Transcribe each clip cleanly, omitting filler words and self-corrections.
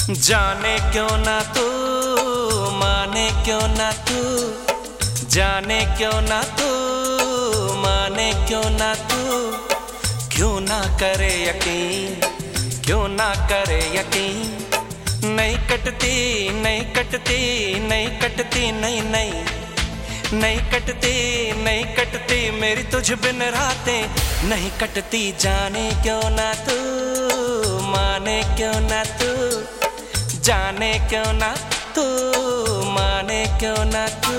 जाने क्यों ना तू, माने क्यों ना तू, जाने क्यों ना तू, माने क्यों ना तू, क्यों ना करे यकीन, क्यों ना करे यकीन। नहीं कटती, नहीं कटती, नहीं कटती, नहीं नहीं नहीं कटती, नहीं कटती मेरी तुझ बिन रातें, नहीं कटती। जाने क्यों ना तू, माने क्यों ना तू, जाने क्यों ना तू, माने क्यों ना तू।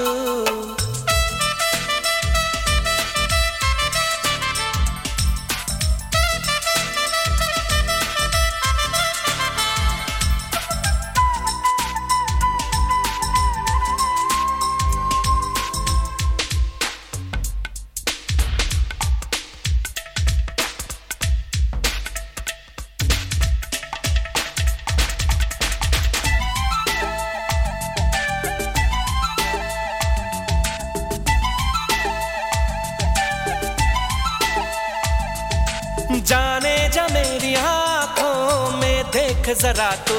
जाने जा मेरी आंखों में देख जरा तू,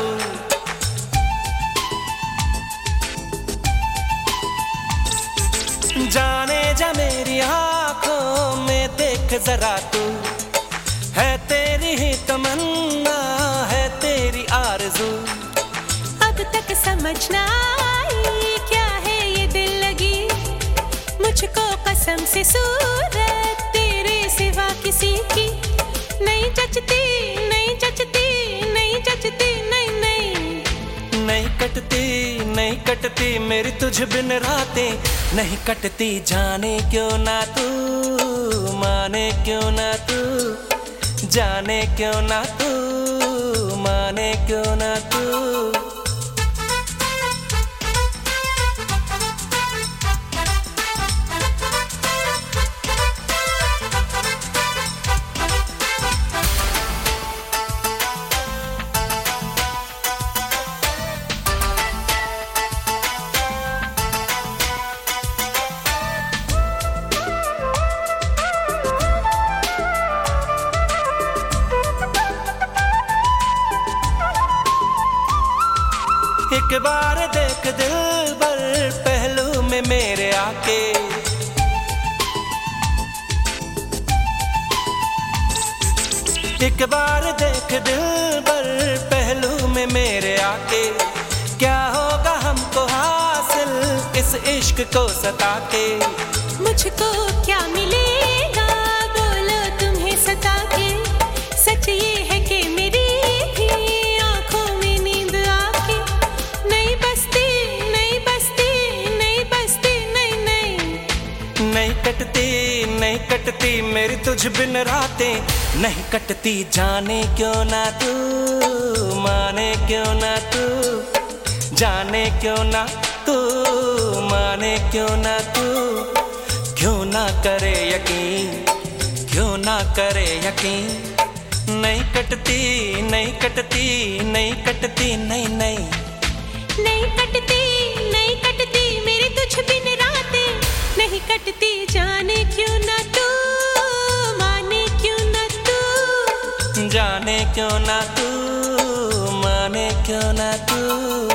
जाने जा मेरी आंखों में देख जरा तू। है तेरी ही तमन्ना, है तेरी आरज़ू। अब तक समझ ना आई क्या है ये दिल लगी, मुझको कसम से सूरत तेरे सिवा किसी की नहीं जचती, नहीं जचती, नहीं जचती, नहीं नहीं नहीं कटती, नहीं कटती मेरी तुझ बिन रातें, नहीं कटती। जाने क्यों ना तू, माने क्यों ना तू, जाने क्यों ना तू, माने क्यों ना तू। एक बार देख दिलबर पहलू में मेरे आके, एक बार देख दिलबर पहलू में मेरे आके। क्या होगा हमको हासिल इस इश्क को सता के, मुझको क्या मिलेगा बोलो तुम्हें सता के। सच ये है कि मेरी भी आंखों में नींद आके नहीं बसती, नहीं बसती, नहीं बसती, नहीं नहीं नहीं कटती, नहीं कटती मेरी तुझ बिन रातें, नहीं कटती। जाने क्यों ना तू, माने क्यों ना तू, जाने क्यों ना तू, माने क्यों ना तू, क्यों ना करे यकीन, क्यों ना करे यकीन। नहीं कटती, नहीं कटती, नहीं कटती, नहीं नहीं नहीं कटती, नहीं कटती मेरी तुझ बिन रातें, नहीं कटती। जाने क्यों ना तू, माने क्यों ना तू, जाने क्यों ना तू, माने क्यों ना तू।